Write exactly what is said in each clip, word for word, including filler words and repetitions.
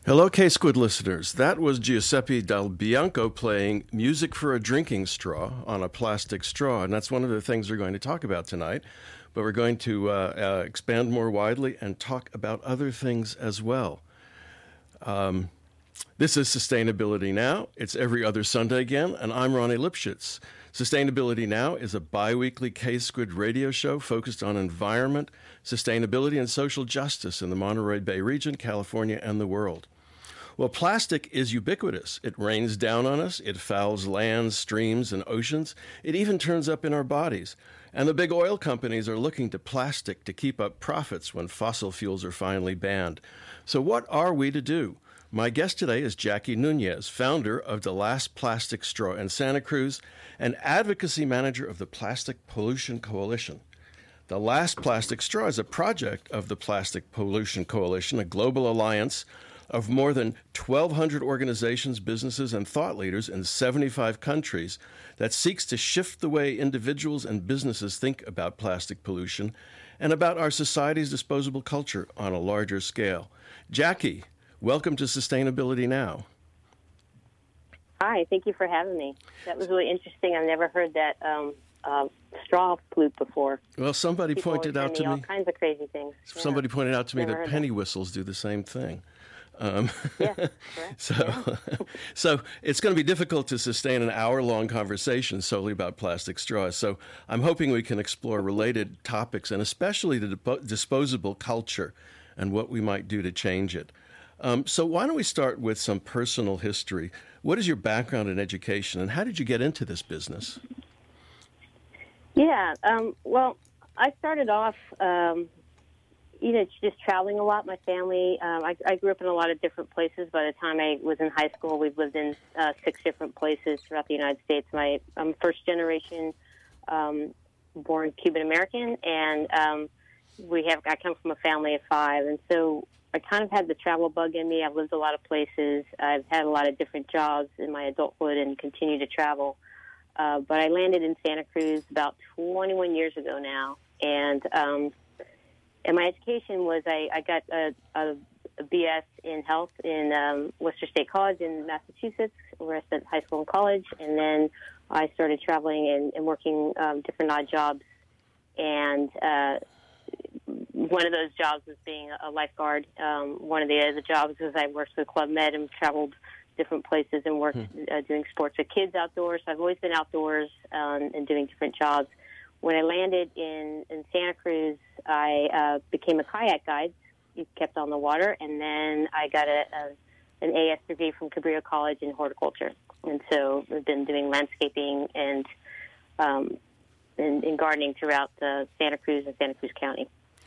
Hello, K-Squid listeners. That was Giuseppe Del Bianco playing Music for a Drinking Straw on a plastic straw, and that's one of the things we're going to talk about tonight. But we're going to uh, uh, expand more widely and talk about other things as well. Um, this is Sustainability Now. It's every other Sunday again, and I'm Ronnie Lipschitz. Sustainability Now is a bi-weekly K-Squid radio show focused on environment, sustainability, and social justice in the Monterey Bay region, California, and the world. Well, plastic is ubiquitous. It rains down on us. It fouls lands, streams, and oceans. It even turns up in our bodies. And the big oil companies are looking to plastic to keep up profits when fossil fuels are finally banned. So what are we to do? My guest today is Jackie Nunez, founder of The Last Plastic Straw in Santa Cruz and advocacy manager of the Plastic Pollution Coalition. The Last Plastic Straw is a project of the Plastic Pollution Coalition, a global alliance of more than twelve hundred organizations, businesses, and thought leaders in seventy-five countries that seeks to shift the way individuals and businesses think about plastic pollution and about our society's disposable culture on a larger scale. Jackie, welcome to Sustainability Now. Hi, thank you for having me. That was really interesting. I've never heard that um, uh, straw pollute before. Well, somebody People pointed out to me all kinds of crazy things. Somebody yeah. pointed out to me Never that heard penny that. whistles do the same thing. Um, Yeah, correct. so, Yeah. so it's going to be difficult to sustain an hour-long conversation solely about plastic straws. So I'm hoping we can explore related topics, and especially the dipo- disposable culture and what we might do to change it. Um, so why don't we start with some personal history? What is your background in education, and how did you get into this business? Yeah, um, well, I started off, um, you know, just traveling a lot. My family, um, I, I grew up in a lot of different places. By the time I was in high school, we've lived in uh, six different places throughout the United States. My, I'm first generation um, born Cuban American, and um, we have I come from a family of five, and so I kind of had the travel bug in me. I've lived a lot of places. I've had a lot of different jobs in my adulthood and continue to travel. Uh, but I landed in Santa Cruz about twenty-one years ago now, and um, and my education was I, I got a, a, a B S in health in um, Worcester State College in Massachusetts, where I spent high school and college, and then I started traveling and, and working um, different odd jobs, and uh, one of those jobs was being a lifeguard. Um, one of the other jobs was I worked with Club Med and traveled different places and worked hmm. uh, doing sports with kids outdoors. So I've always been outdoors um, and doing different jobs. When I landed in, in Santa Cruz, I uh, became a kayak guide, kept on the water, and then I got a, a an A S degree from Cabrillo College in horticulture. And so I've been doing landscaping and um, and, and gardening throughout uh, Santa Cruz and Santa Cruz County.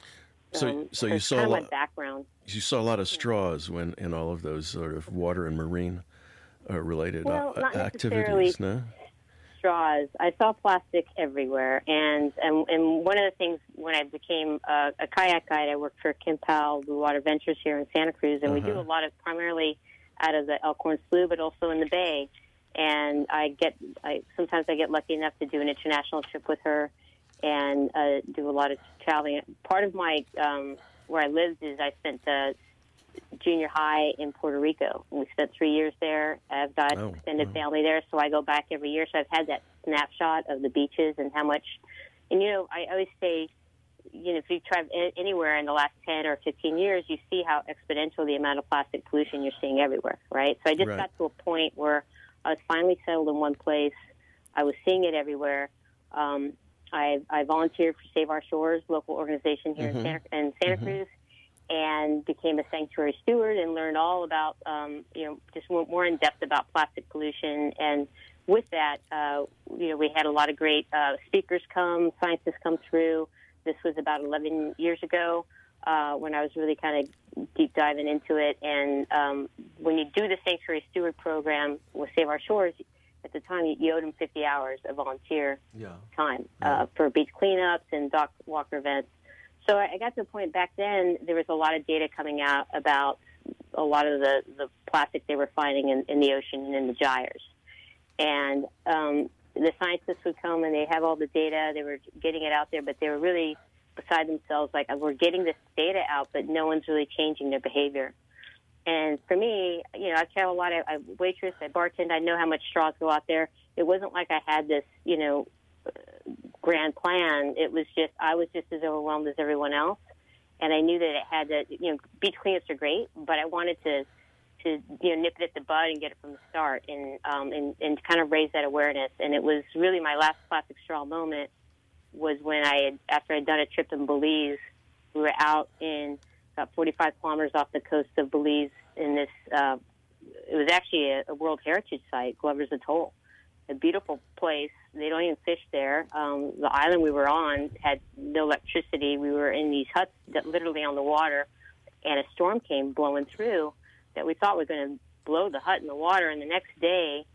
So, um, so so you saw kind a of lot. my background. You saw a lot of straws when in all of those sort of water and marine uh, related Well, uh, not activities. necessarily No. Straws. I saw plastic everywhere, and and, and one of the things when I became a, a kayak guide, I worked for Kim Powell Blue Water Ventures here in Santa Cruz, and Uh-huh. we do a lot of primarily out of the Elkhorn Slough, but also in the Bay. And I get, I sometimes I get lucky enough to do an international trip with her, and uh, do a lot of traveling. Part of my um, where I lived is I spent uh, junior high in Puerto Rico. We spent three years there. I've got Oh, extended wow. family there, so I go back every year. So I've had that snapshot of the beaches and how much. And you know, I always say, you know, if you travel anywhere in the last ten or fifteen years, you see how exponential the amount of plastic pollution you're seeing everywhere, right? So I just Right. got to a point where I was finally settled in one place. I was seeing it everywhere. Um, I, I volunteered for Save Our Shores, local organization here Mhm. in Santa, in Santa Mhm. Cruz, and became a sanctuary steward and learned all about, um, you know, just more, more in depth about plastic pollution. And with that, uh, you know, we had a lot of great uh, speakers come, scientists come through. This was about eleven years ago uh, when I was really kind of deep diving into it. And um, when you do the sanctuary steward program with Save Our Shores, at the time you, you owed them fifty hours of volunteer Yeah. time Yeah. uh, for beach cleanups and dock walker events. So I I got to a point back then, there was a lot of data coming out about a lot of the, the plastic they were finding in, in the ocean and in the gyres. And um, the scientists would come and they have all the data, they were getting it out there, but they were really beside themselves, like, we're getting this data out, but no one's really changing their behavior. And for me, you know, I travel a lot. I, I waitress, I bartend. I know how much straws go out there. It wasn't like I had this, you know, grand plan. It was just, I was just as overwhelmed as everyone else. And I knew that it had to, you know, beach cleanups are great, but I wanted to, to you know, nip it at the bud and get it from the start and, um, and, and kind of raise that awareness. And it was really my last plastic straw moment was when I had, after I'd done a trip in Belize, we were out in about forty-five kilometers off the coast of Belize in this, uh, it was actually a, a World Heritage Site, Glover's Atoll, a beautiful place. They don't even fish there. Um, the island we were on had no electricity. We were in these huts that literally on the water, and a storm came blowing through that we thought was going to blow the hut in the water. And the next day,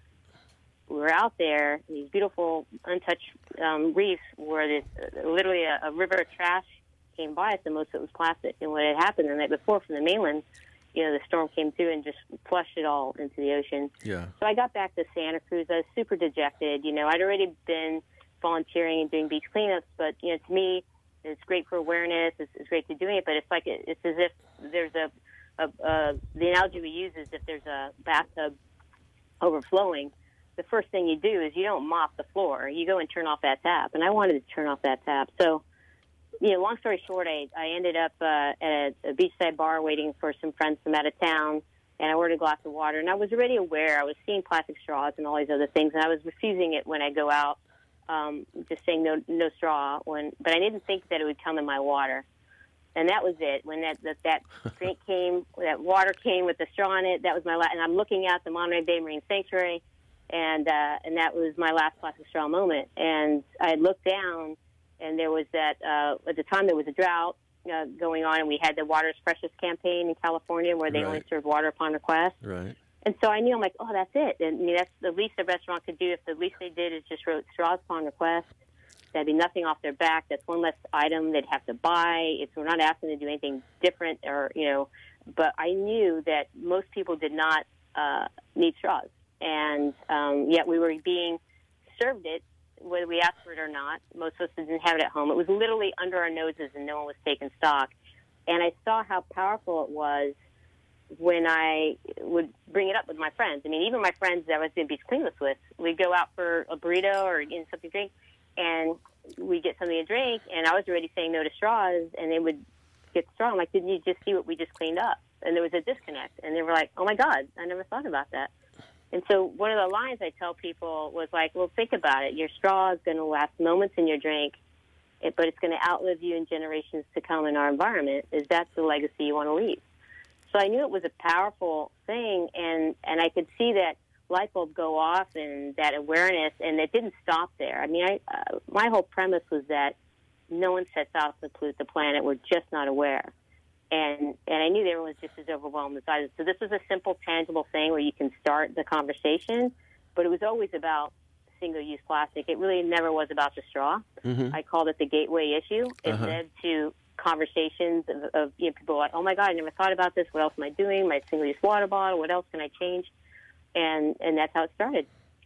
we were out there, these beautiful untouched um, reefs where this, uh, literally a, a river of trash came by us, and most of it was plastic. And what had happened the night before from the mainland, you know, the storm came through and just flushed it all into the ocean. Yeah. So I got back to Santa Cruz. I was super dejected. You know, I'd already been volunteering and doing beach cleanups, but, you know, to me, it's great for awareness. It's, it's great to doing it, but it's like it's as if there's a, a, a the analogy we use is if there's a bathtub overflowing, the first thing you do is you don't mop the floor. You go and turn off that tap, and I wanted to turn off that tap. So, you know, long story short, I, I ended up uh, at a, a beachside bar waiting for some friends from out of town, and I ordered a glass of water. And I was already aware. I was seeing plastic straws and all these other things, and I was refusing it when I go out, um, just saying no no straw. When, but I didn't think that it would come in my water. And that was it. When that that, that drink came, that water came with the straw in it, that was my last. And I'm looking at the Monterey Bay Marine Sanctuary, and uh, and that was my last plastic straw moment. And I looked down, and there was that, uh, at the time there was a drought uh, going on, and we had the Water's Precious campaign in California where they Right. only serve water upon request. Right. And so I knew, I'm like, oh, that's it. And I mean, that's the least the restaurant could do. If the least they did is just wrote straws upon request, that'd be nothing off their back. That's one less item they'd have to buy. It's, we're not asking to do anything different or, you know, but I knew that most people did not uh, need straws. And um, yet we were being served it, whether we asked for it or not. Most of us didn't have it at home. It was literally under our noses, and no one was taking stock. And I saw how powerful it was when I would bring it up with my friends. I mean, even my friends that I was doing beach cleanups with, we'd go out for a burrito or you know, something to drink, and we'd get something to drink, and I was already saying no to straws, and they would get the straw. I'm like, didn't you just see what we just cleaned up? And there was a disconnect. And they were like, oh, my God, I never thought about that. And so one of the lines I tell people was like, well, think about it. Your straw is going to last moments in your drink, but it's going to outlive you in generations to come in our environment. Is that the legacy you want to leave? So I knew it was a powerful thing, and, and I could see that light bulb go off and that awareness, and it didn't stop there. I mean, I, uh, my whole premise was that no one sets out to pollute the planet. We're just not aware. And and I knew everyone was just as overwhelmed as I was. So this was a simple, tangible thing where you can start the conversation, but it was always about single-use plastic. It really never was about the straw. Mm-hmm. I called it the gateway issue. It Uh-huh. led to conversations of, of you know, people like, oh, my God, I never thought about this. What else am I doing? My single-use water bottle, what else can I change? And and that's how it started.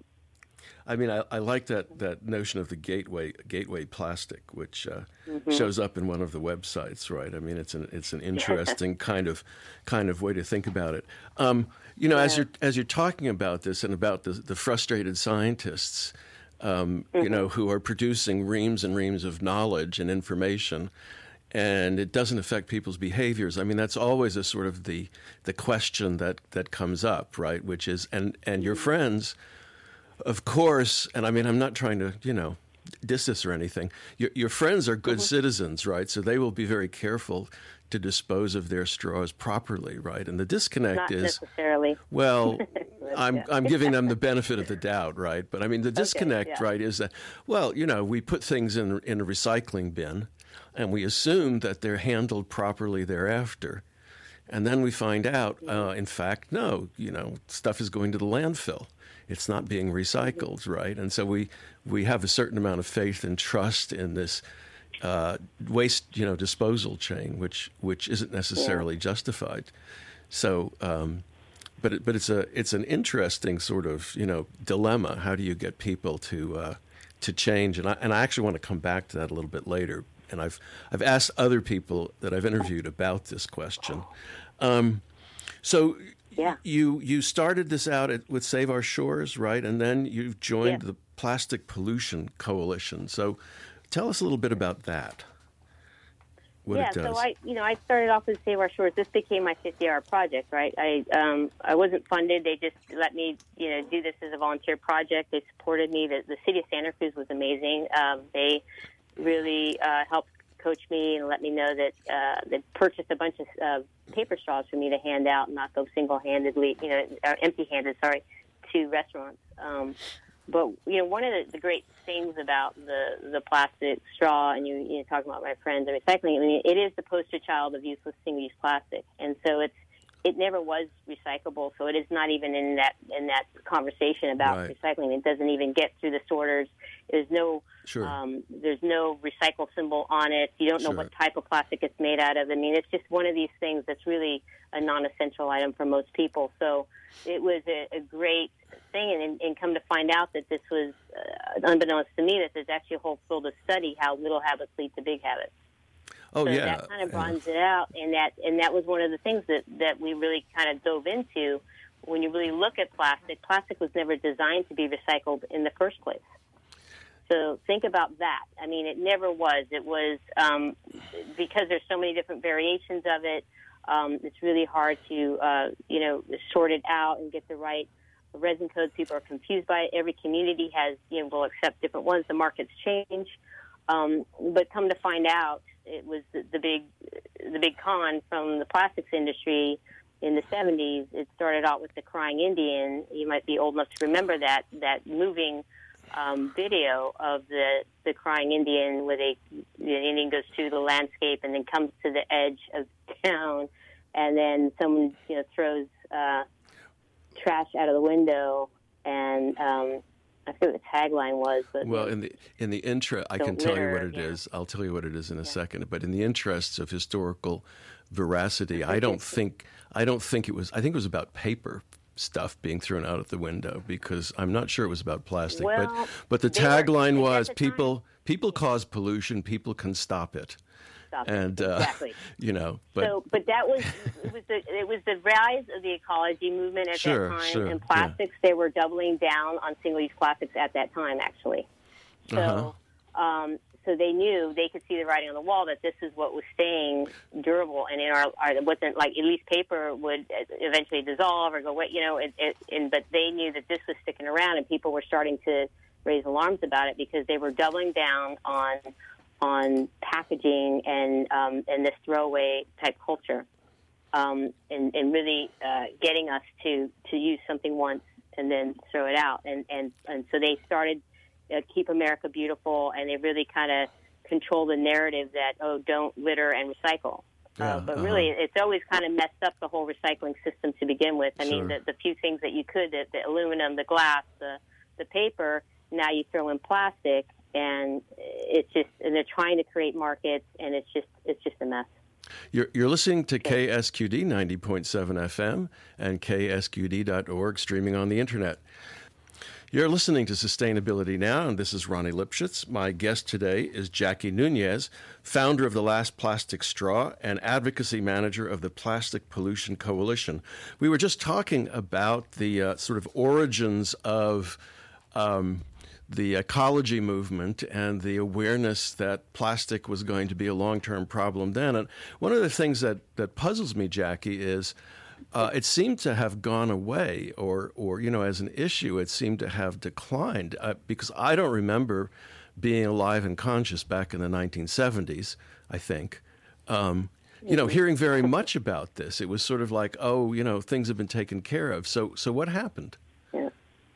I mean, I, I like that, that notion of the gateway gateway plastic, which uh, Mm-hmm. shows up in one of the websites, right? I mean, it's an it's an interesting kind of kind of way to think about it. Um, you know, as Yeah. you're as you're talking about this and about the the frustrated scientists, um, Mm-hmm. you know, who are producing reams and reams of knowledge and information, and it doesn't affect people's behaviors. I mean, that's always a sort of the the question that that comes up, right? Which is, and and your friends. Of course, and I mean, I'm not trying to, you know, diss this or anything. Your, your friends are good Mm-hmm. citizens, right? So they will be very careful to dispose of their straws properly, right? And the disconnect Not is, necessarily. well, I'm yeah. I'm giving them the benefit of the doubt, right? But I mean, the disconnect, yeah. right, is that, well, you know, we put things in in a recycling bin, and we assume that they're handled properly thereafter. And then we find out, uh, in fact, no, you know, stuff is going to the landfill. It's not being recycled, right? And so we, we have a certain amount of faith and trust in this uh, waste, you know, disposal chain, which which isn't necessarily Yeah. justified. So, um, but it, but it's a it's an interesting sort of, you know, dilemma. How do you get people to uh, to change? And I and I actually want to come back to that a little bit later. And I've I've asked other people that I've interviewed about this question. Um, So Yeah. you you started this out at, with Save Our Shores, right? And then you joined Yeah. the Plastic Pollution Coalition. So tell us a little bit about that. What yeah, it does. so I, you know, I started off with Save Our Shores. This became my fifty-hour project, right? I, um, I wasn't funded. They just let me, you know, do this as a volunteer project. They supported me. The, the city of Santa Cruz was amazing. Um, they really uh, helped coach me and let me know that uh, they purchased a bunch of uh, paper straws for me to hand out and not go single-handedly, you know, or empty-handed, sorry, to restaurants. Um, But, you know, one of the, the great things about the, the plastic straw, and you, you know, talking about my friends and recycling, I mean, it is the poster child of useless single-use plastic. And so it's, it never was recyclable, so it is not even in that in that conversation about right. recycling. It doesn't even get through the sorters. There's no Sure. um, there's no recycle symbol on it. You don't know Sure. what type of plastic it's made out of. I mean, it's just one of these things that's really a non-essential item for most people. So it was a, a great thing, and, and come to find out that this was, uh, unbeknownst to me, that there's actually a whole field of study how little habits lead to big habits. Oh, so yeah. that kind of broadens it out, and that and that was one of the things that, that we really kind of dove into. When you really look at plastic, plastic was never designed to be recycled in the first place. So think about that. I mean, it never was. It was um, because there's so many different variations of it. Um, it's really hard to uh, you know sort it out and get the right resin codes. People are confused by it. Every community has you know will accept different ones. The markets change, um, but come to find out, it was the, the big the big con from the plastics industry in the seventies. It started out with the Crying Indian. You might be old enough to remember that that moving um, video of the, the Crying Indian, where they the Indian goes through the landscape and then comes to the edge of town, and then someone you know throws uh, trash out of the window, and um, I forget what the tagline was. But well, in the in the intro, I can tell you what it yeah. is. I'll tell you what it is in a yeah. second. But in the interests of historical veracity, I don't think I don't think it was. I think it was about paper stuff being thrown out of the window, because I'm not sure it was about plastic. Well, but but the tagline were, was people time. people cause pollution, people can stop it. Stop and it. Uh, exactly. you know, but so but that was it was the it was the rise of the ecology movement at sure, that time. Sure, and plastics, yeah. they were doubling down on single-use plastics at that time, actually. So. Uh-huh. Um, So they knew, they could see the writing on the wall that this is what was staying durable, and in our, our it wasn't like at least paper would eventually dissolve or go away, you know. It, it, and but they knew that this was sticking around, and people were starting to raise alarms about it because they were doubling down on on packaging and um, and this throwaway type culture, um, and and really uh, getting us to to use something once and then throw it out, and and and so they started. Uh, Keep America Beautiful, and they really kind of control the narrative that, oh, don't litter and recycle. Yeah, uh, but uh-huh. really, it's always kind of messed up the whole recycling system to begin with. I sure. mean, the, the few things that you could, the, the aluminum, the glass, the, the paper, now you throw in plastic, and it's just, and they're trying to create markets, and it's just, it's just a mess. You're, you're listening to K S Q D ninety point seven F M and K S Q D dot org, streaming on the internet. You're listening to Sustainability Now, and this is Ronnie Lipschitz. My guest today is Jackie Nunez, founder of The Last Plastic Straw and advocacy manager of the Plastic Pollution Coalition. We were just talking about the uh, sort of origins of um, the ecology movement and the awareness that plastic was going to be a long-term problem then. And one of the things that, that puzzles me, Jackie, is Uh, it seemed to have gone away, or, or you know, as an issue, it seemed to have declined. Uh, because I don't remember being alive and conscious back in the nineteen seventies, I think, um, you know, hearing very much about this. It was sort of like, oh, you know, things have been taken care of. So, so what happened? Yeah.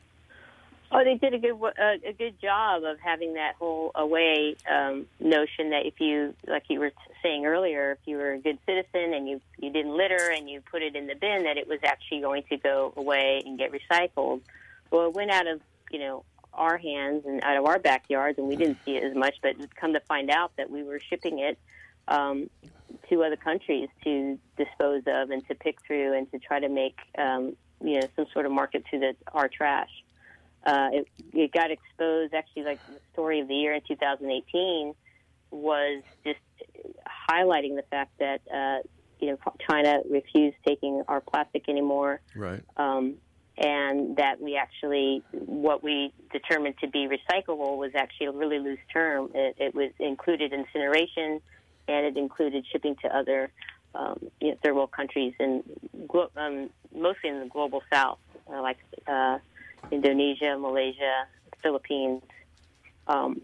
Oh, they did a good uh, a good job of having that whole away um, notion that if you, like you were saying earlier, if you were a good citizen and you, you didn't litter and you put it in the bin, that it was actually going to go away and get recycled. Well, it went out of, you know, our hands and out of our backyards, and we didn't see it as much, but come to find out that we were shipping it um, to other countries to dispose of and to pick through and to try to make, um, you know, some sort of market to the, our trash. Uh, it, it got exposed, actually, like the story of the year in two thousand eighteen was just highlighting the fact that uh, you know, China refused taking our plastic anymore. Right. Um, and that we actually, what we determined to be recyclable was actually a really loose term. It, it was included incineration, and it included shipping to other um, you know, third world countries, and glo- um, mostly in the global south, uh, like uh, Indonesia, Malaysia, Philippines. Um,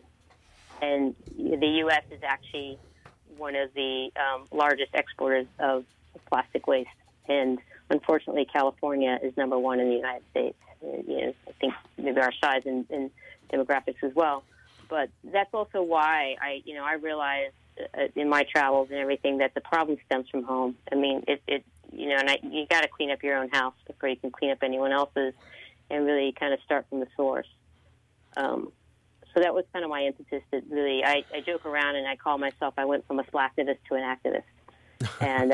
and the U S is actually one of the um, largest exporters of plastic waste. And unfortunately, California is number one in the United States. And, you know, I think maybe our size and, and demographics as well. But that's also why I, you know, I realized uh, in my travels and everything that the problem stems from home. I mean, it, it you know, and I, you got to clean up your own house before you can clean up anyone else's, and really kind of start from the source. Um, so that was kind of my impetus. That really, I, I joke around and I call myself, I went from a slacktivist to an activist, and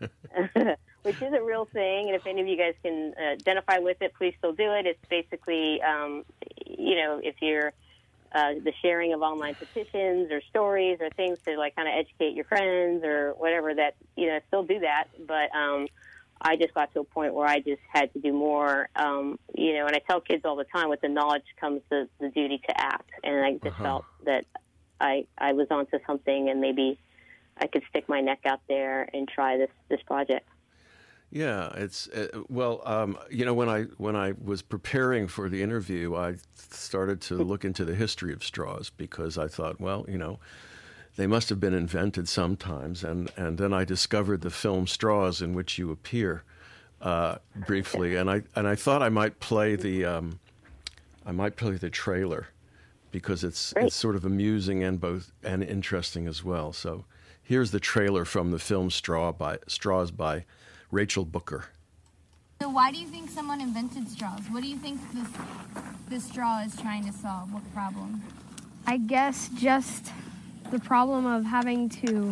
uh, which is a real thing. And if any of you guys can uh, identify with it, please still do it. It's basically, um, you know, if you're uh, the sharing of online petitions or stories or things to like kind of educate your friends or whatever, that, you know, still do that. But um, I just got to a point where I just had to do more, um, you know, and I tell kids all the time, with the knowledge comes the, the duty to act. And I just uh-huh. felt that I, I was onto something, and maybe I could stick my neck out there and try this, this project. Yeah, it's uh, well, um, you know, when I when I was preparing for the interview, I started to look into the history of straws, because I thought, well, you know, they must have been invented sometimes, and, and then I discovered the film Straws, in which you appear uh, briefly, and I and I thought I might play the um, I might play the trailer, because it's Great. It's sort of amusing and both and interesting as well. So here's the trailer from the film Straw by Straws by Rachel Booker. So why do you think someone invented straws? What do you think this this straw is trying to solve? What problem? I guess just the problem of having to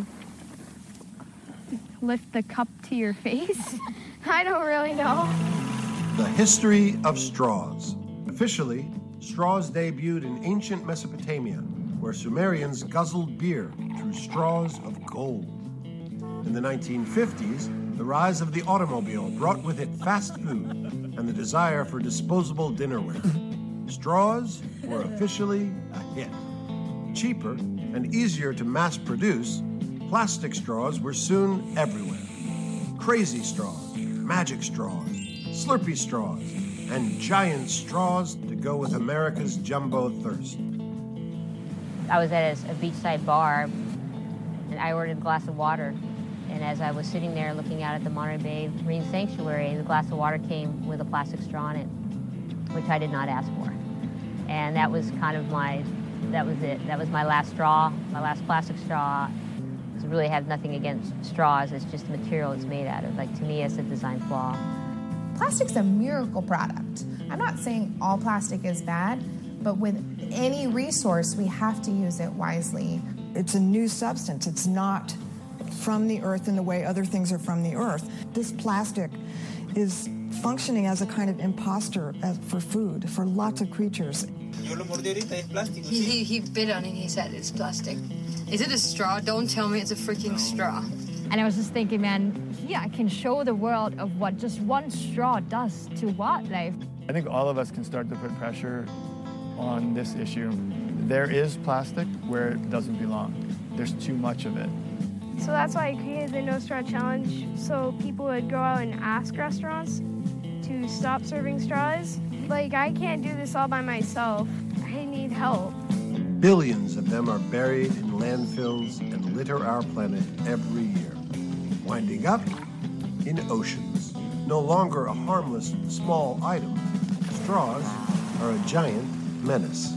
lift the cup to your face. I don't really know. The history of straws. Officially, straws debuted in ancient Mesopotamia, where Sumerians guzzled beer through straws of gold. In the nineteen fifties, the rise of the automobile brought with it fast food and the desire for disposable dinnerware. Straws were officially a hit. Cheaper and easier to mass produce, plastic straws were soon everywhere. Crazy straws, magic straws, Slurpee straws, and giant straws to go with America's jumbo thirst. I was at a, a beachside bar, and I ordered a glass of water. And as I was sitting there looking out at the Monterey Bay Marine Sanctuary, the glass of water came with a plastic straw in it, which I did not ask for. And that was kind of my, that was it. That was my last straw, my last plastic straw. It really had nothing against straws. It's just the material it's made out of. Like, to me, it's a design flaw. Plastic's a miracle product. I'm not saying all plastic is bad, but with any resource, we have to use it wisely. It's a new substance. It's not from the earth in the way other things are from the earth. This plastic is functioning as a kind of imposter as, for food, for lots of creatures. He, he, he bit on it and he said it's plastic. Is it a straw? Don't tell me it's a freaking straw. And I was just thinking, man, yeah, I can show the world of what just one straw does to wildlife. I think all of us can start to put pressure on this issue. There is plastic where it doesn't belong. There's too much of it. So that's why I created the No Straw Challenge, so people would go out and ask restaurants to stop serving straws. Like, I can't do this all by myself. I need help. Billions of them are buried in landfills and litter our planet every year, winding up in oceans. No longer a harmless, small item, straws are a giant menace.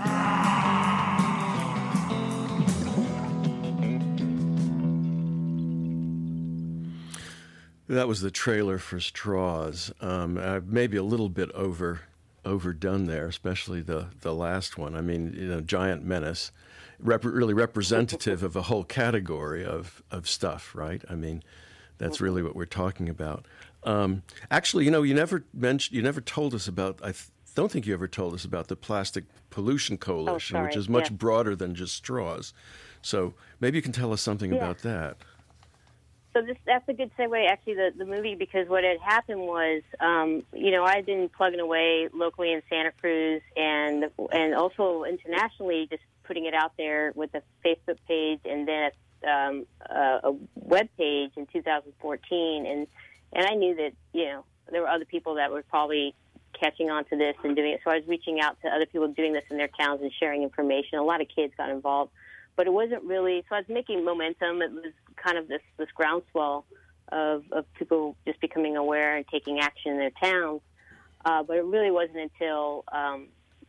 That was the trailer for Straws. Um, uh, maybe a little bit over overdone there, especially the, the last one. I mean, you know, giant menace, rep- really representative of a whole category of, of stuff, right? I mean, that's really what we're talking about. Um, actually, you know, you never mentioned, you never told us about, I th- don't think you ever told us about the Plastic Pollution Coalition, oh, which is much yeah. broader than just straws. So maybe you can tell us something yeah. about that. So this that's a good segue, actually, the, the movie, because what had happened was, um, you know, I'd been plugging away locally in Santa Cruz and and also internationally, just putting it out there with a Facebook page and then um, a, a web page in two thousand fourteen. And, and I knew that, you know, there were other people that were probably catching on to this and doing it. So I was reaching out to other people doing this in their towns and sharing information. A lot of kids got involved. But it wasn't really, so I was making momentum. It was kind of this, this groundswell of, of people just becoming aware and taking action in their towns. Uh, but it really wasn't until um,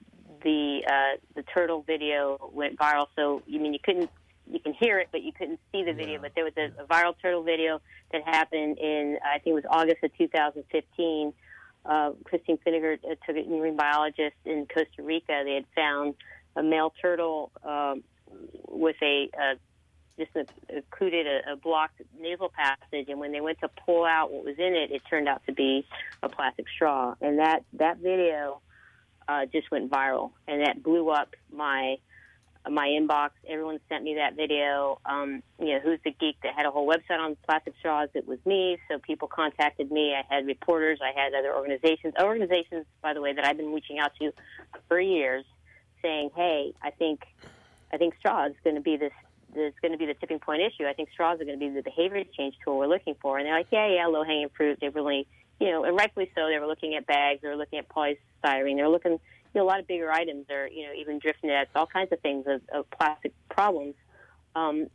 the uh, the turtle video went viral. So, you mean, you couldn't, you can hear it, but you couldn't see the video. Yeah. But there was a, a viral turtle video that happened in, I think it was August of two thousand fifteen. Uh, Christine Finnegar uh, took it, a marine biologist in Costa Rica. They had found a male turtle um, with a uh, just a, occluded a, a blocked nasal passage, and when they went to pull out what was in it, it turned out to be a plastic straw. And that that video uh, just went viral, and that blew up my my inbox. Everyone sent me that video. Um, you know, Who's the Geek that had a whole website on plastic straws? It was me. So people contacted me. I had reporters. I had other organizations. Organizations, by the way, that I've been reaching out to for years, saying, "Hey, I think." I think straw is going to be this. Is going to be the tipping point issue. I think straws are going to be the behavior change tool we're looking for. And they're like, yeah, yeah, low hanging fruit. They really, you know, and rightfully so. They were looking at bags. They were looking at polystyrene. They were looking, you know, a lot of bigger items. Or you know, even drift nets, all kinds of things of, of plastic problems. Um,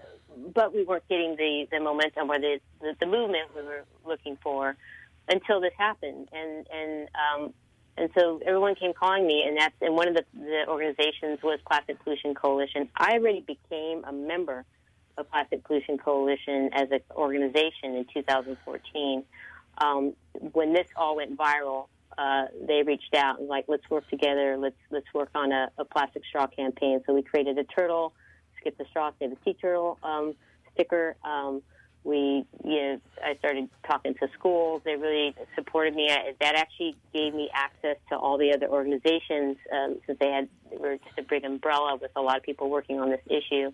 but we weren't getting the, the momentum or the, the the movement we were looking for until this happened. And and um, And so everyone came calling me, and that's and one of the, the organizations was Plastic Pollution Coalition. I already became a member of Plastic Pollution Coalition as an organization in two thousand fourteen. Um, when this all went viral, uh, they reached out and like, let's work together. Let's let's work on a, a plastic straw campaign. So we created a turtle, Skip the Straw, Save the Sea Turtle um, sticker. Um, We, you know, I started talking to schools. They really supported me. I, that actually gave me access to all the other organizations um, since they had they were just a big umbrella with a lot of people working on this issue.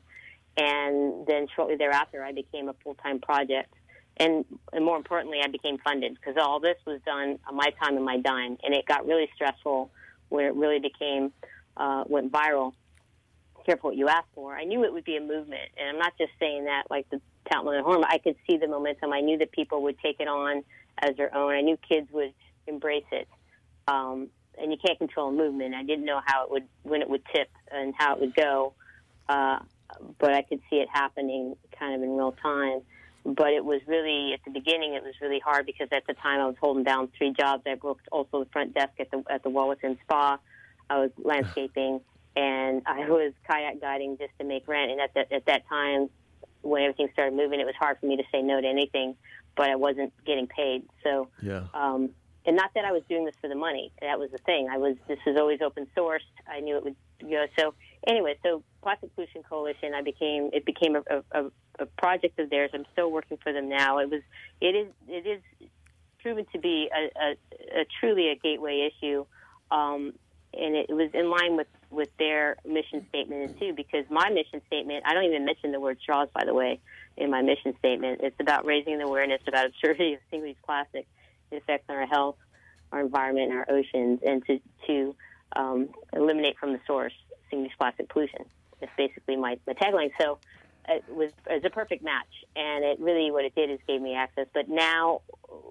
And then shortly thereafter, I became a full-time project. And, and more importantly, I became funded because all this was done on my time and my dime. And it got really stressful when it really became, uh, went viral. Careful what you ask for. I knew it would be a movement. And I'm not just saying that like the Talent Women Horn. I could see the momentum. I knew that people would take it on as their own. I knew kids would embrace it. Um, and you can't control a movement. I didn't know how it would, when it would tip and how it would go. Uh, but I could see it happening kind of in real time. But it was really, at the beginning, it was really hard because at the time I was holding down three jobs. I worked also the front desk at the at the Wallerton Spa. I was landscaping, and I was kayak guiding just to make rent. And at that, at that time, when everything started moving, it was hard for me to say no to anything, but I wasn't getting paid. So, yeah. um, and not that I was doing this for the money. That was the thing. I was, this was always open sourced. I knew it would go. So anyway, so Plastic Pollution Coalition, I became, it became a, a, a project of theirs. I'm still working for them now. It was, it is, it is proven to be a, a, a truly a gateway issue. Um, and it was in line with, with their mission statement too, because my mission statement, I don't even mention the word straws, by the way, in my mission statement. It's about raising the awareness about absurdity of single-use plastic, the effects on our health, our environment, and our oceans, and to, to um, eliminate from the source single-use plastic pollution. It's basically my, my tagline. So it was, it was a perfect match, and it really, what it did is gave me access. But now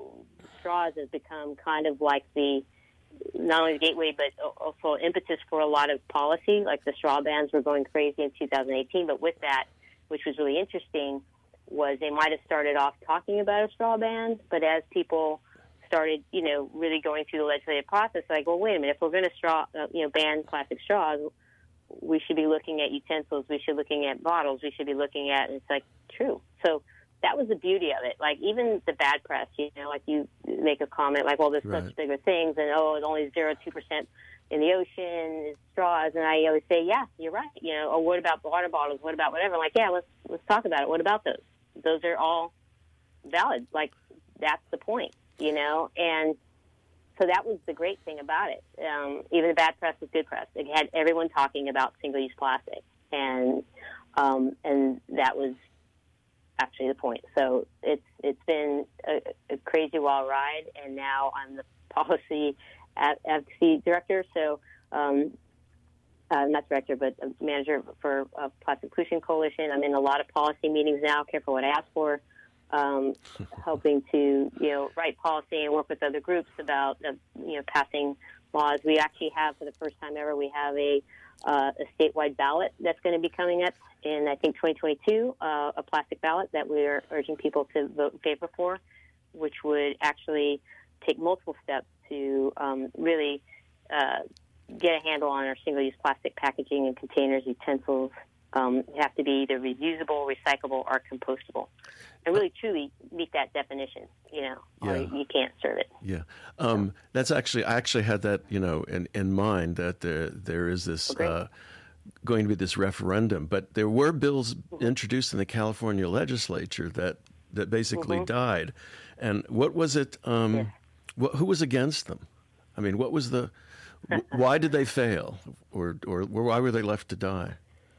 straws has become kind of like the, not only the gateway, but also impetus for a lot of policy. Like the straw bans were going crazy in two thousand eighteen. But with that, which was really interesting, was they might have started off talking about a straw ban, but as people started, you know, really going through the legislative process, like, well, wait a minute, if we're going to straw, uh, you know, ban plastic straws, we should be looking at utensils, we should be looking at bottles, we should be looking at, and it's like, true. So that was the beauty of it. Like, even the bad press, you know, like you make a comment like, well, there's right. such bigger things, and, oh, it's only zero point two percent in the ocean, is straws, and I always say, yeah, you're right, you know, or what about water bottles, what about whatever? I'm like, yeah, let's let's talk about it. What about those? Those are all valid. Like, that's the point, you know, and so that was the great thing about it. Um, even the bad press was good press. It had everyone talking about single-use plastic, and um, and that was, actually the point. So it's it's been a, a crazy wild ride, and now I'm the policy advocacy director. So um, uh, not director, but manager for uh, Plastic Pollution Coalition. I'm in a lot of policy meetings now. Careful what I ask for. Um, helping to you know write policy and work with other groups about uh, you know passing laws. We actually have, for the first time ever, we have a uh, a statewide ballot that's going to be coming up in, I think, twenty twenty-two, uh, a plastic ballot that we are urging people to vote in favor for, which would actually take multiple steps to um, really uh, get a handle on our single-use plastic packaging and containers, utensils. Um, have to be either reusable, recyclable, or compostable, and really truly meet that definition. You know, or Yeah. you can't serve it. Yeah, um, that's actually I actually had that you know in, in mind that there there is this Okay. uh, going to be this referendum, but there were bills introduced in the California legislature that that basically Mhm. died. And what was it? Um, Yes. wh- who was against them? I mean, what was the? wh- why did they fail, or or why were they left to die?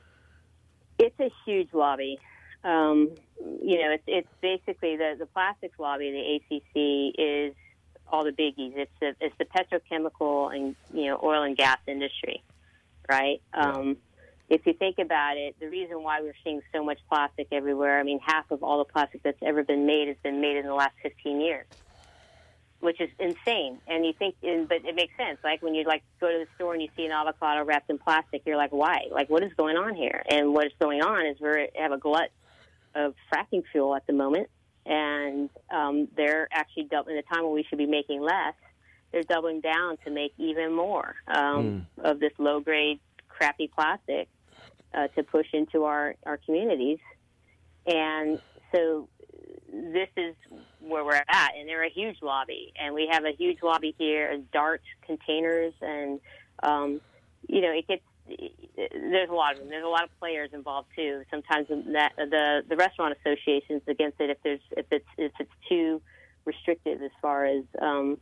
It's a huge lobby. Um, you know, it's, it's basically the, the plastics lobby, the A C C, is all the biggies. It's the, it's the petrochemical and, you know, oil and gas industry, right? Um, if you think about it, the reason why we're seeing so much plastic everywhere, I mean, half of all the plastic that's ever been made has been made in the last fifteen years, which is insane. And you think, and, but it makes sense. Like when you like go to the store and you see an avocado wrapped in plastic, you're like, why? Like, what is going on here? And what is going on is we have a glut of fracking fuel at the moment, and um, they're actually doubling the time when we should be making less. They're doubling down to make even more um, mm. of this low grade, crappy plastic uh, to push into our, our communities. And so this is where we're at, and they're a huge lobby, and we have a huge lobby here, DART containers, and um, you know, it gets there's a lot of them. There's a lot of players involved too. Sometimes that the the restaurant associations against it if there's if it's if it's too restrictive as far as um,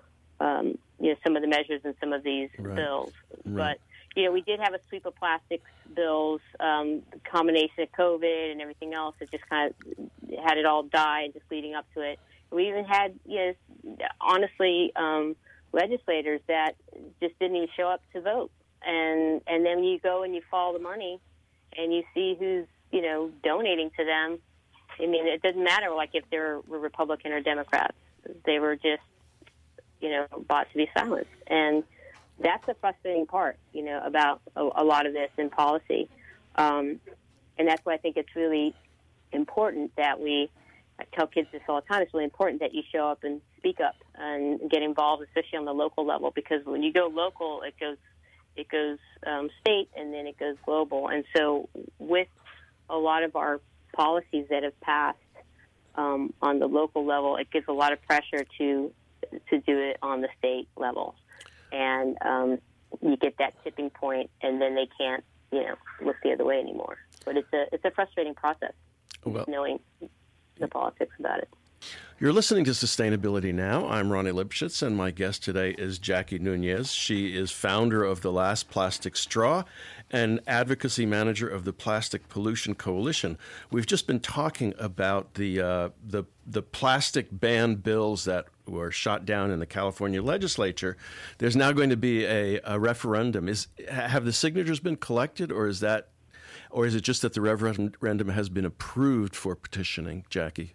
um, you know some of the measures in some of these Right. bills, Right. but. You know, we did have a sweep of plastics bills, um, combination of COVID and everything else. It just kind of had it all die just leading up to it. We even had, you know, honestly, um, legislators that just didn't even show up to vote. And and then you go and you follow the money and you see who's, you know, donating to them. I mean, it doesn't matter, like, if they're Republican or Democrats. They were just, you know, bought to be silenced. And that's the frustrating part, you know, about a, a lot of this in policy. Um, and that's why I think it's really important that we, I tell kids this all the time, it's really important that you show up and speak up and get involved, especially on the local level, because when you go local, it goes it goes um, state and then it goes global. And so with a lot of our policies that have passed um, on the local level, it gives a lot of pressure to to do it on the state level. And um, you get that tipping point, and then they can't, you know, look the other way anymore. But it's a it's a frustrating process, Well, knowing the politics about it. You're listening to Sustainability Now. I'm Ronnie Lipschitz, and my guest today is Jackie Nunez. She is founder of The Last Plastic Straw and advocacy manager of the Plastic Pollution Coalition. We've just been talking about the uh, the the plastic ban bills that were shot down in the California legislature. There's now going to be a, a referendum. Is have the signatures been collected, or is that, or is it just that the referendum has been approved for petitioning, Jackie?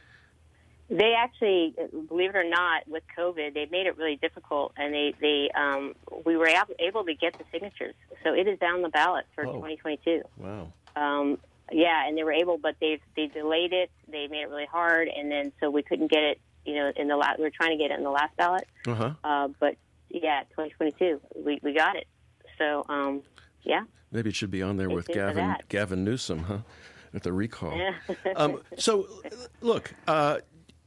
They actually, believe it or not, with COVID, they made it really difficult, and they, they um, we were able, able to get the signatures. So it is down the ballot for Oh. twenty twenty-two. Wow. Um, yeah, and they were able, but they they delayed it. They made it really hard, and then so we couldn't get it. You know, in the last, we were trying to get it in the last ballot. Uh-huh. Uh, but yeah, twenty twenty-two, we we got it. So um, yeah. Maybe it should be on there Stay with tuned for Gavin that. Gavin Newsom, huh? At the recall. Yeah. um, so, look, uh,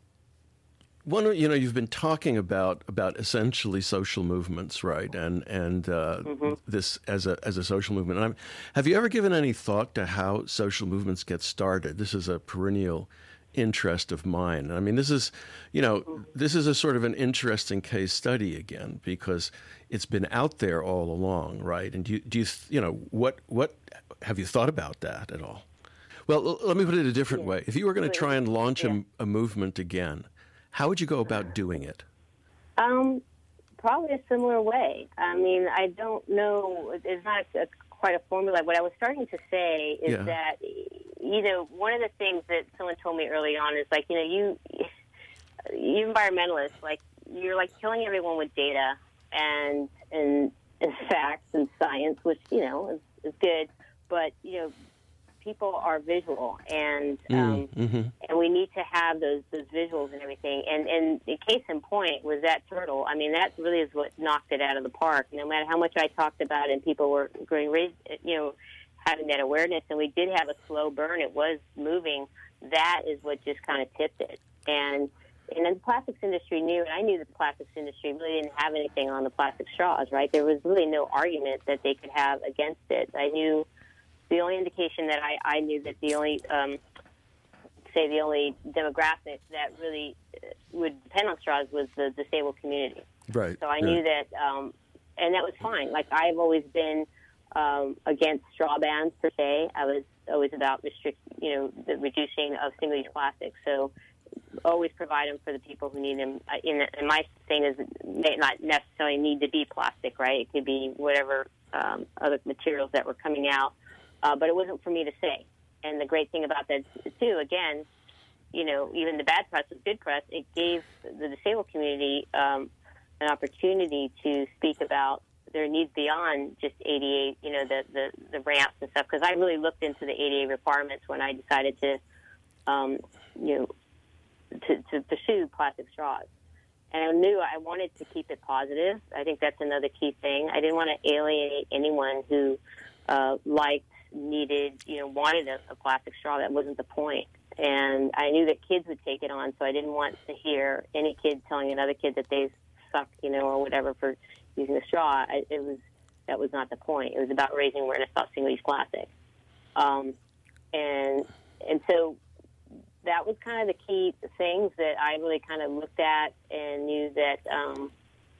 one, of- you know, you've been talking about about essentially social movements, right? And and uh, Mm-hmm. this as a as a social movement. And I'm, have you ever given any thought to how social movements get started? This is a perennial interest of mine. I mean, this is, you know, this is a sort of an interesting case study again, because it's been out there all along, right? And do you, do you, you know, what what have you thought about that at all? Well, l- let me put it a different Yeah. way. If you were going to try and launch Yeah. a, a movement again, how would you go about doing it? Um, probably a similar way. I mean, I don't know. It's not a, quite a formula. What I was starting to say is Yeah. that, you know, one of the things that someone told me early on is like, you know, you, you environmentalists, like, you're like killing everyone with data and and, and facts and science, which, you know, is, is good. But, you know, people are visual, and um, mm-hmm. and we need to have those those visuals and everything. And and the case in point was that turtle. I mean, that really is what knocked it out of the park. No matter how much I talked about it, and people were going, you know, having that awareness, and we did have a slow burn. It was moving. That is what just kind of tipped it. And and then the plastics industry knew, and I knew the plastics industry really didn't have anything on the plastic straws. Right? There was really no argument that they could have against it. I knew. The only indication that I, I knew that the only, um, say, the only demographic that really would depend on straws was the disabled community. Right. So I yeah. knew that, um, and that was fine. Like, I've always been um, against straw bans per se. I was always about restrict, you know, the reducing of single-use plastics. So always provide them for the people who need them. And my thing is, it may not necessarily need to be plastic, right? It could be whatever um, other materials that were coming out. Uh, but it wasn't for me to say. And the great thing about that, too, again, you know, even the bad press was good press. It gave the disabled community um, an opportunity to speak about their needs beyond just A D A, you know, the, the, the ramps and stuff. Because I really looked into the A D A requirements when I decided to, um, you know, to, to pursue plastic straws. And I knew I wanted to keep it positive. I think that's another key thing. I didn't want to alienate anyone who uh, liked, needed, you know, wanted a, a plastic straw. That wasn't the point. And I knew that kids would take it on, so I didn't want to hear any kid telling another kid that they suck, you know, or whatever for using a straw. I, it was that was not the point. It was about raising awareness about single-use plastic. Um, and and so that was kind of the key things that I really kind of looked at and knew that, um,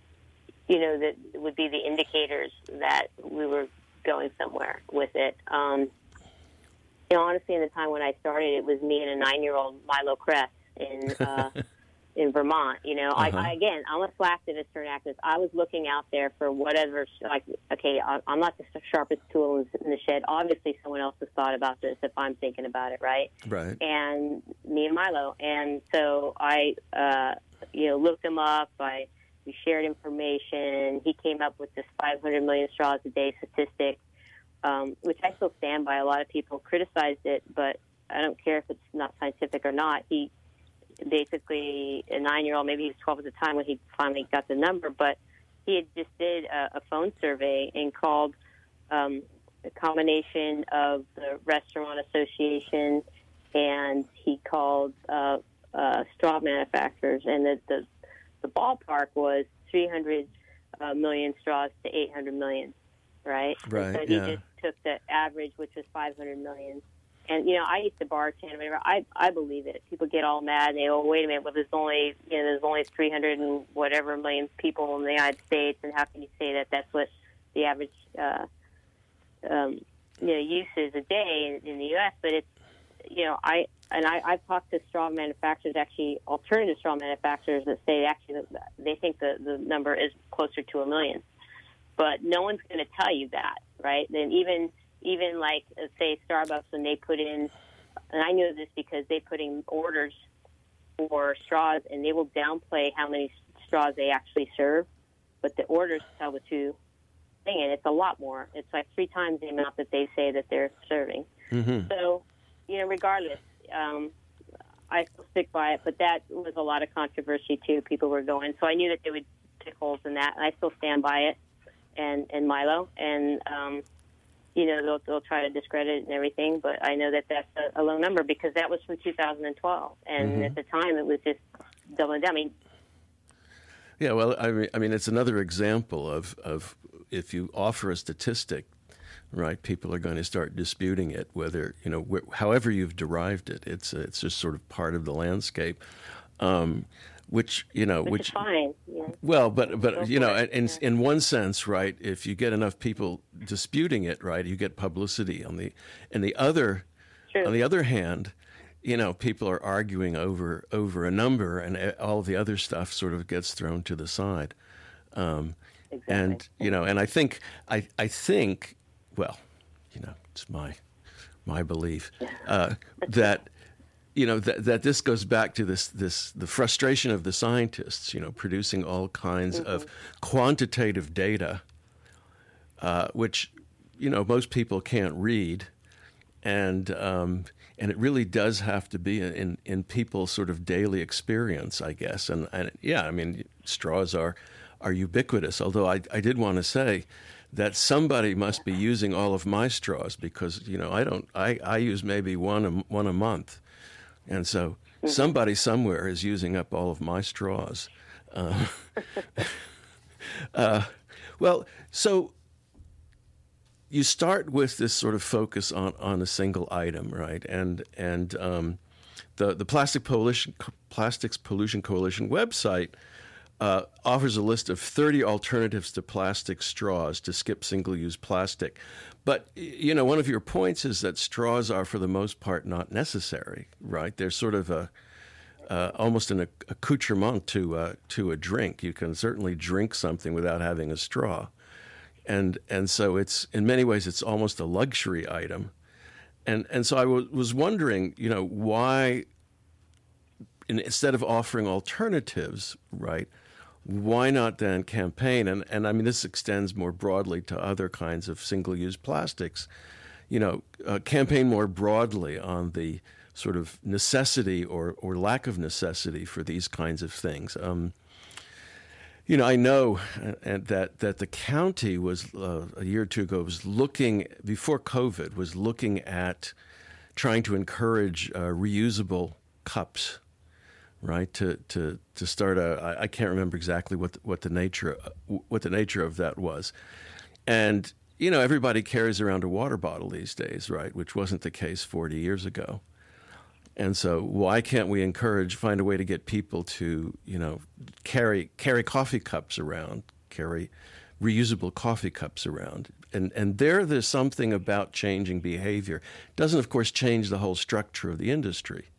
you know, that would be the indicators that we were going somewhere with it. Um, you know, honestly, in the time when I started, it was me and a nine-year-old Milo Crest in uh, in Vermont. You know, uh-huh. I, I again, I'm a slacktivist or an activist. I was looking out there for whatever. Like, okay, I, I'm not the sharpest tool in, in the shed. Obviously, someone else has thought about this. If I'm thinking about it, right? Right. And me and Milo, and so I, uh, you know, looked him up. I We shared information. He came up with this five hundred million straws a day statistic, um, which I still stand by. A lot of people criticized it, but I don't care if it's not scientific or not. He basically, a nine-year-old, maybe he was twelve at the time when he finally got the number, but he had just did a, a phone survey and called um, a combination of the Restaurant Association, and he called uh, uh, straw manufacturers, and the, the The ballpark was three hundred uh, million straws to eight hundred million, right? Right, so he yeah. just took the average, which was five hundred million. And, you know, I used to bartend, whatever. I, I believe it. People get all mad. And they go, wait a minute, well, there's only, you know, there's only three hundred and whatever million people in the United States, and how can you say that that's what the average, uh, um, you know, use is a day in, in the U S? But it's, you know, I and I, I've talked to straw manufacturers, actually alternative straw manufacturers, that say actually that they think the, the number is closer to a million. But no one's going to tell you that, right? Then even even like uh, say Starbucks, when they put in, and I know this because they put in orders for straws, and they will downplay how many straws they actually serve, but the orders tell the true thing, and it's a lot more. It's like three times the amount that they say that they're serving. Mm-hmm. So, you know, regardless, um, I still stick by it, but that was a lot of controversy, too. People were going. So I knew that they would pick holes in that, and I still stand by it, and, and Milo. And, um, you know, they'll, they'll try to discredit it and everything, but I know that that's a, a low number because that was from two thousand twelve. And mm-hmm. at the time, it was just doubling down. I mean, yeah, well, I mean, I mean, it's another example of, of if you offer a statistic, right, people are going to start disputing it, whether, you know, wh- however you've derived it. It's uh, it's just sort of part of the landscape, um, which, you know, which, which is fine. Yeah. Well, but, but Go you know, it. in, yeah. in one sense, right, if you get enough people disputing it, right, you get publicity on the, and the other true. On the other hand, you know, people are arguing over over a number, and all the other stuff sort of gets thrown to the side. Um, exactly. And you know, and I think I I think well, you know, it's my my belief uh, that. You know, that that this goes back to this this the frustration of the scientists, you know, producing all kinds mm-hmm. of quantitative data, uh, which, you know, most people can't read, and um, and it really does have to be in, in people's sort of daily experience, I guess. And, and yeah, I mean, straws are are ubiquitous. Although I I did want to say that somebody must be using all of my straws, because, you know, I don't I, I use maybe one a, one a month. And so somebody somewhere is using up all of my straws. Uh, uh, well, so you start with this sort of focus on, on a single item, right? And and um, the the Plastic Pollution, Plastics Pollution Coalition website uh, offers a list of thirty alternatives to plastic straws to skip single-use plastic. But, you know, one of your points is that straws are, for the most part, not necessary, right? They're sort of a uh, almost an accoutrement to uh, to a drink. You can certainly drink something without having a straw, and and so it's in many ways it's almost a luxury item, and and so I w- was wondering, you know, why in, instead of offering alternatives, right? Why not then campaign? And, and I mean, this extends more broadly to other kinds of single-use plastics. You know, uh, campaign more broadly on the sort of necessity or, or lack of necessity for these kinds of things. Um, you know, I know uh, that that the county was, uh, a year or two ago, was looking, before COVID, was looking at trying to encourage uh, reusable cups. Right, to, to, to start a, I, I can't remember exactly what the, what the nature what the nature of that was, and you know, everybody carries around a water bottle these days, right? Which wasn't the case forty years ago, and so why can't we encourage, find a way to get people to, you know, carry carry coffee cups around, carry reusable coffee cups around, and and there there's something about changing behavior. It doesn't, of course, change the whole structure of the industry.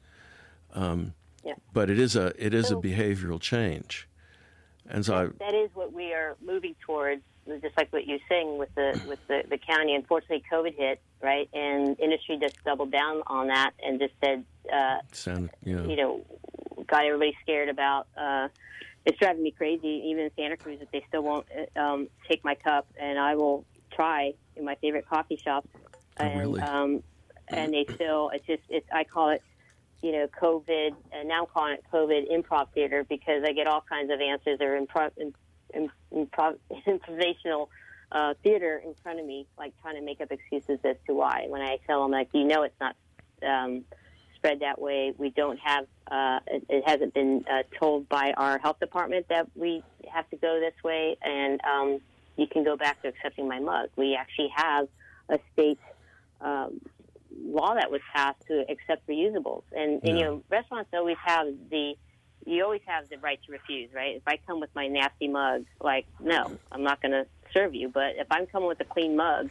Um, Yeah. But it is a it is so, a behavioral change, and so that, I, that is what we are moving towards. Just like what you're saying with the with the, the county. Unfortunately, COVID hit, right, and industry just doubled down on that and just said, uh, sound, you know, you know, got everybody scared about. Uh, it's driving me crazy, even in Santa Cruz, that they still won't um, take my cup, and I will try in my favorite coffee shop, oh, and really? um, and they still. It's just it's. I call it. You know, COVID, and now I'm calling it COVID improv theater, because I get all kinds of answers or improv, improv, improv, improvisational uh, theater in front of me, like trying to make up excuses as to why. When I tell them, like, you know, it's not um, spread that way. We don't have, uh, it, it hasn't been uh, told by our health department that we have to go this way, and um, you can go back to accepting my mug. We actually have a state um, law that was passed to accept reusables, and, yeah. and you know, restaurants always have the you always have the right to refuse, right? If I come with my nasty mug, like, no, I'm not going to serve you. But if I'm coming with a clean mug,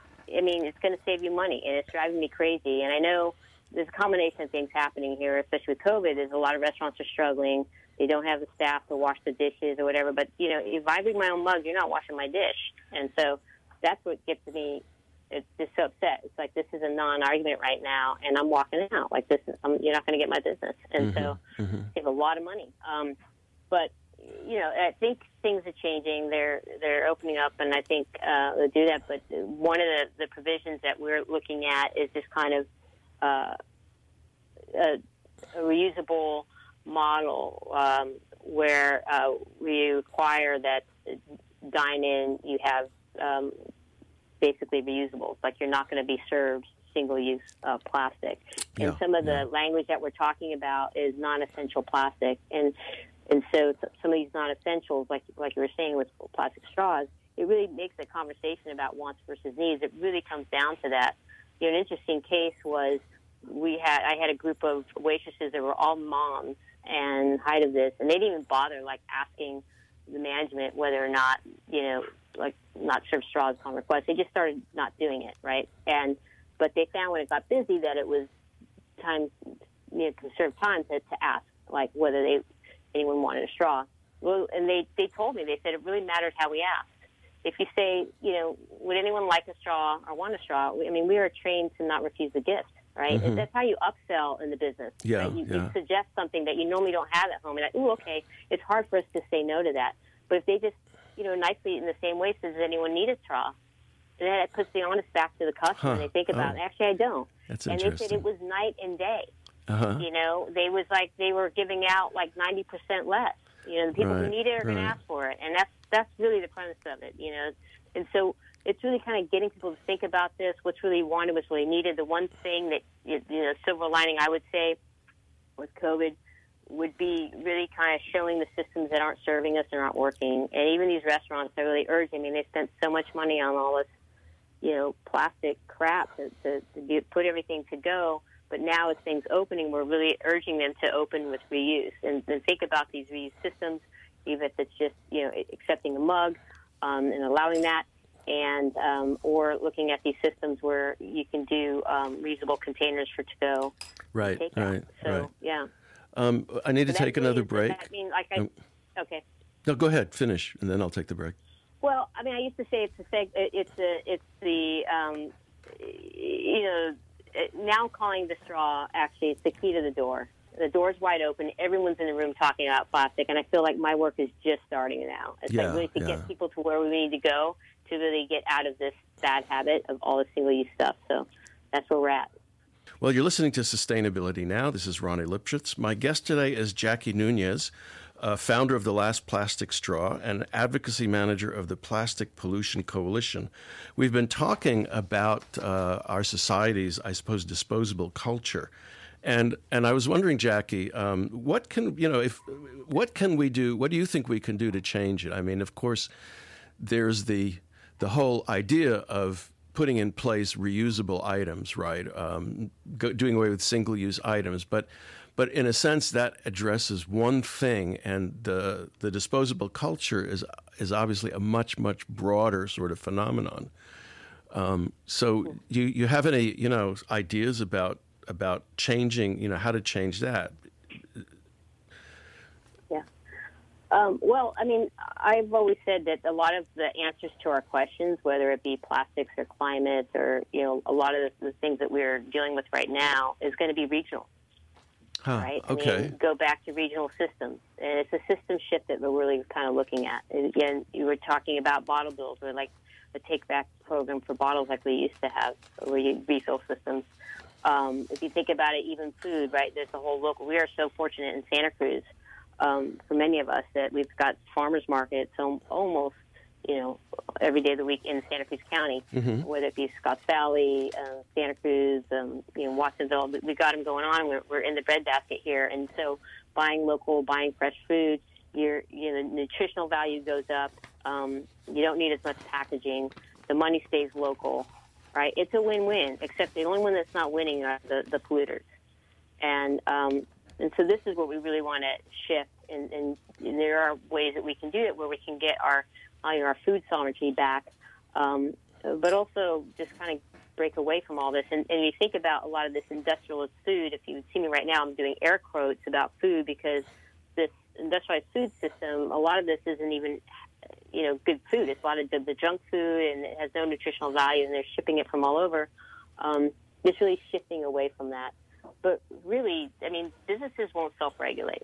I mean, it's going to save you money, and it's driving me crazy. And I know there's a combination of things happening here, especially with COVID. Is a lot of restaurants are struggling. They don't have the staff to wash the dishes or whatever. But you know, if I bring my own mug, you're not washing my dish, and so that's what gets me. It's just so upset. It's like, this is a non-argument right now, and I'm walking out. Like, this is, I'm, you're not going to get my business. And mm-hmm, so mm-hmm. save a lot of money. Um, but, you know, I think things are changing. They're they're opening up, and I think uh, they'll do that. But one of the, the provisions that we're looking at is just kind of uh, a, a reusable model um, where uh, we require that dine-in, you have um, basically reusables, like you're not going to be served single-use uh, plastic. And yeah, some of the yeah. language that we're talking about is non-essential plastic. And and so some of these non-essentials, like like you were saying with plastic straws, it really makes the conversation about wants versus needs. It really comes down to that. You know, an interesting case was we had I had a group of waitresses that were all moms and height of this, and they didn't even bother like asking the management whether or not, you know, like not serve straws on request. They just started not doing it, right? And but they found when it got busy that it was time, you know, conserve time to, to ask, like, whether they anyone wanted a straw. Well, and they, they told me, they said it really matters how we ask. If you say, you know, would anyone like a straw or want a straw? I mean, we are trained to not refuse the gift, right? Mm-hmm. That's how you upsell in the business. Yeah, right? You, yeah. you suggest something that you normally don't have at home. You're like, ooh, okay, it's hard for us to say no to that. But if they just, you know, nicely in the same way says, does anyone need a straw? And then it puts the onus back to the customer, huh. and they think about oh. it. Actually, I don't. That's and interesting. they said it was night and day. Uh-huh. You know, they was like they were giving out like ninety percent less. You know, the people right. who need it are going right. to ask for it, and that's that's really the premise of it. You know, and so it's really kind of getting people to think about this. What's really wanted, what's really needed. The one thing that you know, silver lining, I would say, with COVID, would be really kind of showing the systems that aren't serving us and aren't working. And even these restaurants are really urging. I mean, they spent so much money on all this, you know, plastic crap to, to, to do, put everything to go. But now as things opening, we're really urging them to open with reuse and, and think about these reuse systems, even if it's just, you know, accepting a mug um, and allowing that, and um, or looking at these systems where you can do um, reusable containers for to-go. Right, takeout. right, So, right. yeah. Um, I need to So that take really another is- break. I mean, like I, Um, okay. No, go ahead, finish, and then I'll take the break. Well, I mean, I used to say it's a seg- it's a, it's the um, you know, now I'm calling the straw actually it's the key to the door. The door's wide open. Everyone's in the room talking about plastic, and I feel like my work is just starting now. It's Yeah, like really to yeah. get people to where we need to go to really get out of this bad habit of all the single-use stuff. So that's where we're at. Well, you're listening to Sustainability Now. This is Ronnie Lipschitz. My guest today is Jackie Nunez, uh, founder of The Last Plastic Straw and advocacy manager of the Plastic Pollution Coalition. We've been talking about uh, our society's, I suppose, disposable culture. And and I was wondering, Jackie, um, what can you know if what can we do? What do you think we can do to change it? I mean, of course, there's the the whole idea of putting in place reusable items, right? Um, go, doing away with single-use items, but but in a sense that addresses one thing, and the the disposable culture is is obviously a much much broader sort of phenomenon. Um, so you you have any you know ideas about about changing you know how to change that? Yeah. Um, well, I mean, I've always said that a lot of the answers to our questions, whether it be plastics or climate or, you know, a lot of the, the things that we're dealing with right now is going to be regional, Huh, right? okay. I mean, go back to regional systems. And it's a system shift that we're really kind of looking at. And again, you were talking about bottle bills or like a take-back program for bottles like we used to have, where you refill systems. Um, if you think about it, even food, right, there's a whole local. We are so fortunate in Santa Cruz. Um, for many of us, that we've got farmers markets um, almost, you know, every day of the week in Santa Cruz County, Mhm. whether it be Scotts Valley, uh, Santa Cruz, um, you know, Watsonville. We've got them going on. We're, we're in the breadbasket here, and so buying local, buying fresh food, your you know, the nutritional value goes up. Um, you don't need as much packaging. The money stays local, right? It's a win-win. Except the only one that's not winning are the, the polluters, and um, And so this is what we really want to shift, and, and, and there are ways that we can do it where we can get our uh, you know, our food sovereignty back, um, but also just kind of break away from all this. And, and you think about a lot of this industrialized food. If you see me right now, I'm doing air quotes about food because this industrialized food system, a lot of this isn't even, you know, good food. It's a lot of the, the junk food, and it has no nutritional value, and they're shipping it from all over. Um, it's really shifting away from that. But really, I mean, businesses won't self-regulate.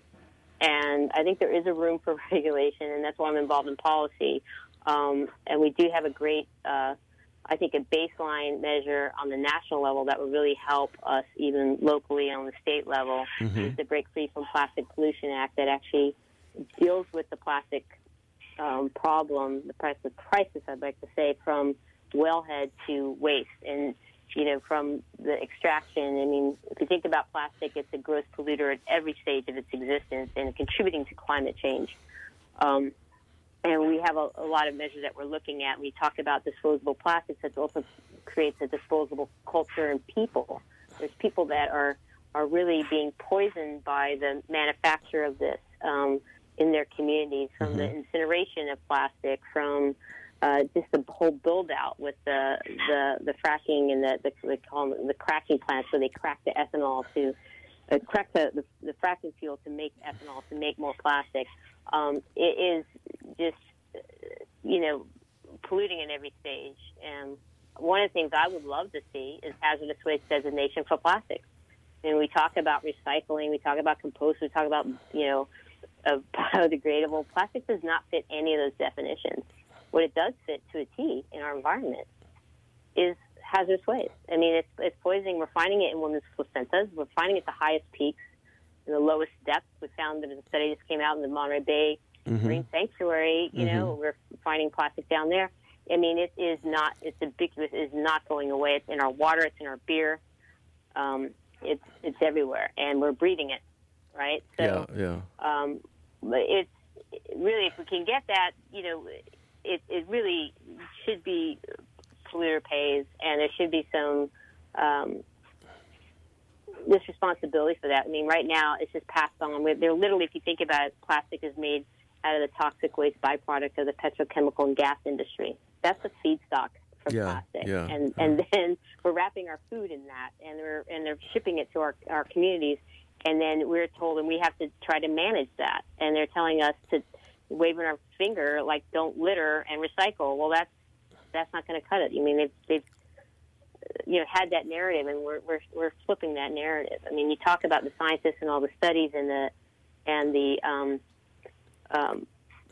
And I think there is a room for regulation, and that's why I'm involved in policy. Um, and we do have a great, uh, I think, a baseline measure on the national level that would really help us even locally on the state level. Mm-hmm. Is the Break Free from Plastic Pollution Act that actually deals with the plastic um, problem, the price of crisis, I'd like to say, from wellhead to waste. And you know, from the extraction, I mean, if you think about plastic, it's a gross polluter at every stage of its existence and contributing to climate change. Um, and we have a, a lot of measures that we're looking at. We talk about disposable plastics. That also creates a disposable culture in people. There's people that are, are really being poisoned by the manufacture of this um, in their communities, from mm-hmm. the incineration of plastic, from uh, just the whole build out with the the, the fracking and the, the they call them the cracking plants, where they crack the ethanol to uh, crack the, the the fracking fuel to make ethanol to make more plastic. Um, it is just you know polluting in every stage. And one of the things I would love to see is hazardous waste designation for plastics. And we talk about recycling, we talk about compost, we talk about, you know, uh, biodegradable. Plastic does not fit any of those definitions. What it does fit to a T in our environment is hazardous waste. I mean, it's, it's poisoning. We're finding it in women's placentas. We're finding it at the highest peaks, in the lowest depths. We found that a study just came out in the Monterey Bay mm-hmm. Marine Sanctuary. You mm-hmm. know, we're finding plastic down there. I mean, it is not, it's ubiquitous. It is not going away. It's in our water. It's in our beer. Um, it's it's everywhere, and we're breathing it, right? So, yeah, yeah. Um, but it's really, if we can get that, you know, it, it really should be polluter pays, and there should be some um, this responsibility for that. I mean, right now, it's just passed on. They're literally, if you think about it, plastic is made out of the toxic waste byproduct of the petrochemical and gas industry. That's the feedstock for yeah, plastic. Yeah, and and then we're wrapping our food in that, and they're and they're shipping it to our, our communities, and then we're told, and we have to try to manage that. And they're telling us to waving our finger, like, don't litter and recycle. Well, that's that's not going to cut it. I mean, they've, they've you know had that narrative, and we're we're we're flipping that narrative. I mean, you talk about the scientists and all the studies and the and the um, um,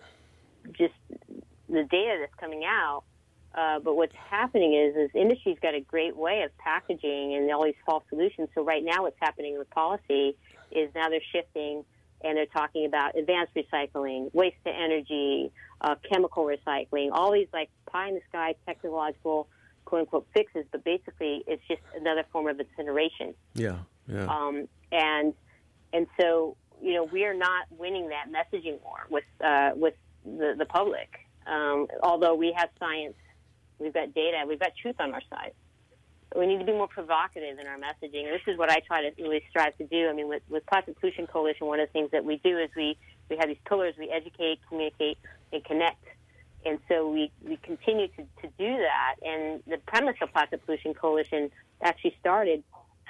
just the data that's coming out. Uh, but what's happening is, is industry's got a great way of packaging and all these false solutions. So right now what's happening with policy is now they're shifting, and they're talking about advanced recycling, waste to energy, uh, chemical recycling, all these like pie-in-the-sky technological quote-unquote fixes, but basically it's just another form of incineration. Yeah, yeah. Um, and and so, you know, we are not winning that messaging war with, uh, with the, the public. Um, although we have science, we've got data, we've got truth on our side. We need to be more provocative in our messaging. And this is what I try to really strive to do. I mean, with, with Plastic Pollution Coalition, one of the things that we do is we, we have these pillars. We educate, communicate, and connect. And so we, we continue to, to do that. And the premise of Plastic Pollution Coalition actually started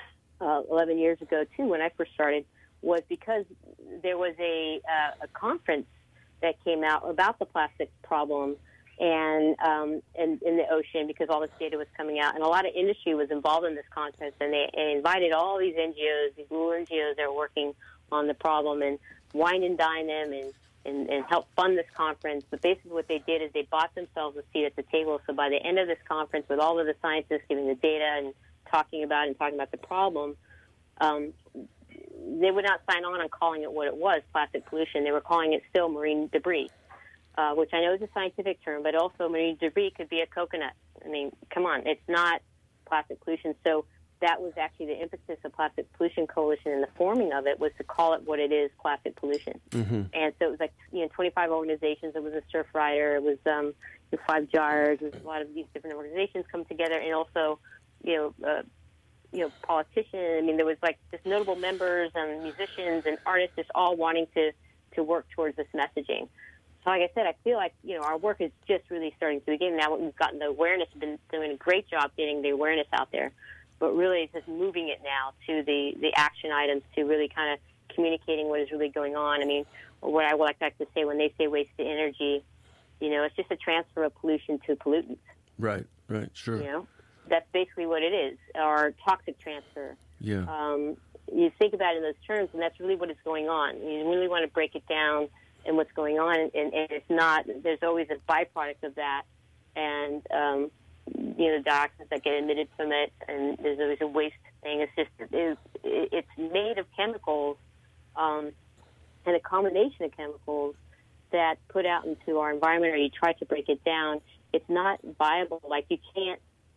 uh, eleven years ago, too, when I first started, was because there was a, uh, a conference that came out about the plastic problem and um, in, in the ocean, because all this data was coming out, and a lot of industry was involved in this conference, and they and invited all these N G Os, these little N G Os that are working on the problem, and wine and dine them, and, and, and help fund this conference. But basically what they did is they bought themselves a seat at the table, so by the end of this conference, with all of the scientists giving the data and talking about it and talking about the problem, um, they would not sign on on calling it what it was, plastic pollution. They were calling it still marine debris, uh, which I know is a scientific term, but also marine debris could be a coconut. I mean, come on, it's not plastic pollution. So that was actually the impetus of Plastic Pollution Coalition, and the forming of it was to call it what it is, plastic pollution. Mm-hmm. And so it was like, you know, twenty-five organizations. It was a surf rider. It was um, Five Jars. It was a lot of these different organizations come together, and also, you know, uh, you know, politicians. I mean, there was like just notable members and musicians and artists just all wanting to, to work towards this messaging. So like I said, I feel like, you know, our work is just really starting to begin. Now we've gotten the awareness, been doing a great job getting the awareness out there, but really it's just moving it now to the, the action items, to really kind of communicating what is really going on. I mean, what I would like to say when they say waste to energy, you know, it's just a transfer of pollution to pollutants. Right, right, sure. You know? That's basically what it is, or toxic transfer. Yeah. Um, you think about it in those terms, and that's really what is going on. You really want to break it down and what's going on, and, and it's not, there's always a byproduct of that, and, um, you know, the dioxins that get emitted from it, and there's always a waste thing. It's just, it, it's made of chemicals, um, and a combination of chemicals that put out into our environment, or you try to break it down. It's not viable. Like, you can't,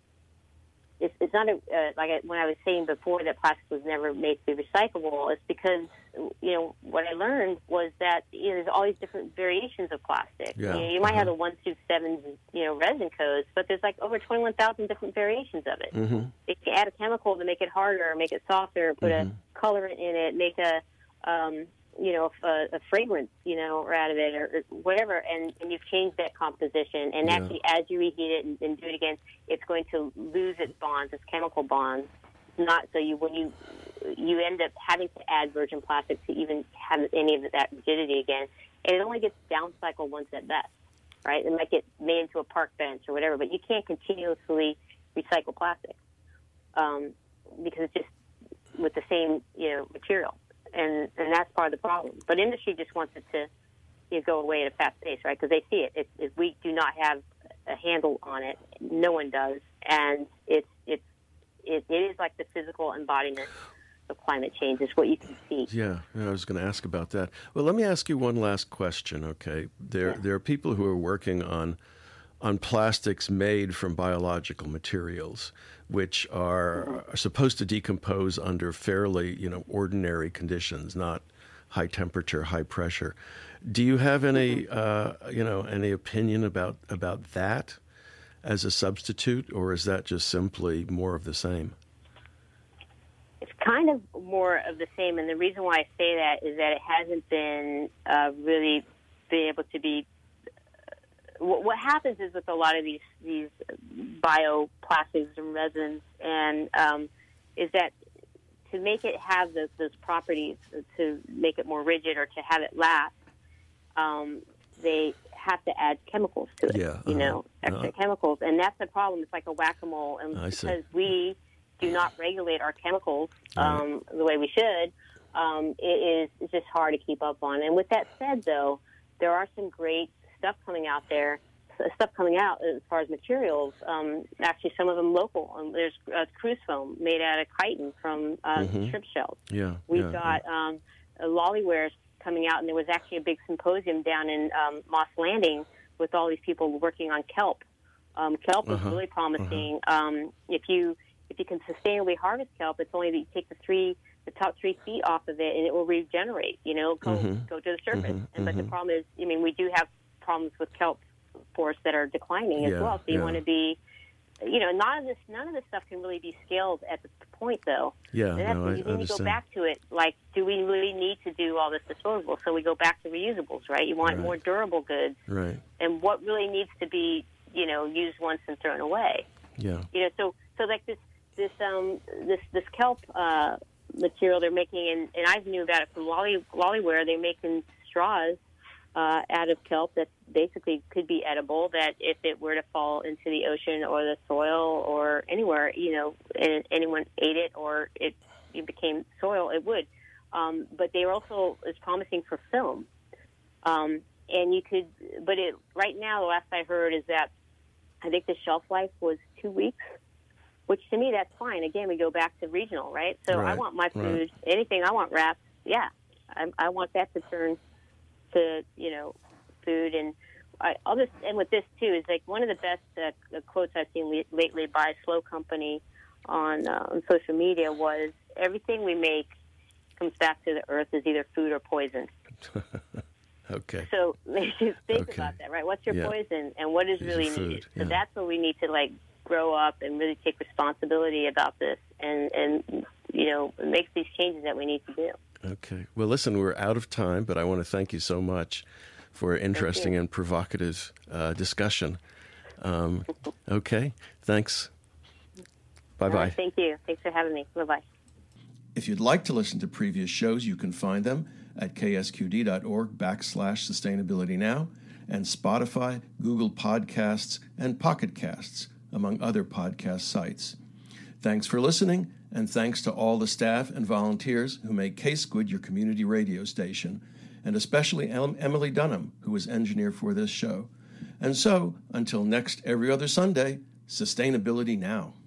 It's, it's not a, uh, like I, when I was saying before that plastic was never made to be recyclable. It's because, you know, what I learned was that, you know, there's all these different variations of plastic. Yeah. You know, you might uh-huh. have the one through seven, you know, resin codes, but there's like over twenty-one thousand different variations of it. Mm-hmm. If you add a chemical to make it harder, make it softer, put mm-hmm. a colorant in it, make a, um, you know, a, a fragrance, you know, or out of it, or, or whatever, and, and you've changed that composition. And Yeah. actually, as you reheat it and, and do it again, it's going to lose its bonds, its chemical bonds. Not so you when you you end up having to add virgin plastic to even have any of that rigidity again, and it only gets downcycled once at best, right? It might get made into a park bench or whatever, but you can't continuously recycle plastic um, because it's just with the same, you know, material. And, and that's part of the problem. But industry just wants it to, you know, go away at a fast pace, right? Because they see it. It's, if we do not have a handle on it, no one does. And it's it's it, it is like the physical embodiment of climate change. Is what you can see. Yeah, I was going to ask about that. Well, let me ask you one last question. Okay, there yeah. there are people who are working on on plastics made from biological materials, which are, are supposed to decompose under fairly, you know, ordinary conditions, not high temperature, high pressure. Do you have any, uh, you know, any opinion about about that as a substitute, or is that just simply more of the same? It's kind of more of the same, and the reason why I say that is that it hasn't been uh, really been able to be. What happens is with a lot of these these bioplastics and resins, and um, is that to make it have those, those properties, to make it more rigid or to have it last, um, they have to add chemicals to it. Yeah, uh-huh. You know, extra uh-huh. chemicals, and that's the problem. It's like a whack-a-mole, and I because see. we do not regulate our chemicals um, right. the way we should, um, it is it's just hard to keep up on. And with that said, though, there are some great stuff coming out there, stuff coming out as far as materials. Um, actually, some of them local. Um, there's uh, cruise foam made out of chitin from uh, mm-hmm. shrimp shells. Yeah, We've yeah, got yeah. Um, uh, lollywares coming out, and there was actually a big symposium down in um, Moss Landing with all these people working on kelp. Um, kelp uh-huh. is really promising. Uh-huh. Um, if you if you can sustainably harvest kelp, it's only that you take the three the top three feet off of it, and it will regenerate. You know, go mm-hmm. go to the surface. Mm-hmm. And, but mm-hmm. the problem is, I mean, we do have problems with kelp forests that are declining yeah, as well. So you yeah. want to be, you know, none of this none of this stuff can really be scaled at the point though. Yeah, and that's no, when I you need to go understand. back to it. Like, do we really need to do all this disposable? So we go back to reusables, right? You want Right. more durable goods, Right. and what really needs to be, you know, used once and thrown away. Yeah. You know, so so like this this um this this kelp uh, material they're making, and, and I knew about it from Lolly Lollyware. They're making straws uh, out of kelp that basically could be edible. That if it were to fall into the ocean or the soil or anywhere, you know, and anyone ate it or it, it became soil, it would. Um, but they were also is promising for film. Um, and you could, but it right now the last I heard is that I think the shelf life was two weeks. Which to me, that's fine. Again, we go back to regional, right? So Right, I want my food, right. anything I want wrapped, yeah. I, I want that to turn to, you know, food. And I, I'll just end with this, too, is like one of the best uh, quotes I've seen le- lately by a Slow Company on, uh, on social media was, everything we make comes back to the earth as either food or poison. Okay. So think Okay. about that, right? What's your Yeah. poison and what is Is really your food, needed? So yeah. that's what we need to, like, grow up and really take responsibility about this and, and, you know, make these changes that we need to do. Okay. Well, listen, we're out of time, but I want to thank you so much for an interesting you. and provocative uh, discussion. Um, okay. Thanks. Bye-bye. All right, thank you. Thanks for having me. Bye-bye. If you'd like to listen to previous shows, you can find them at ksqd.org backslash sustainability now and Spotify, Google Podcasts, and Pocket Casts, among other podcast sites. Thanks for listening, and thanks to all the staff and volunteers who make Case Good your community radio station, and especially Emily Dunham, who was engineer for this show. And so, until next every other Sunday, sustainability now.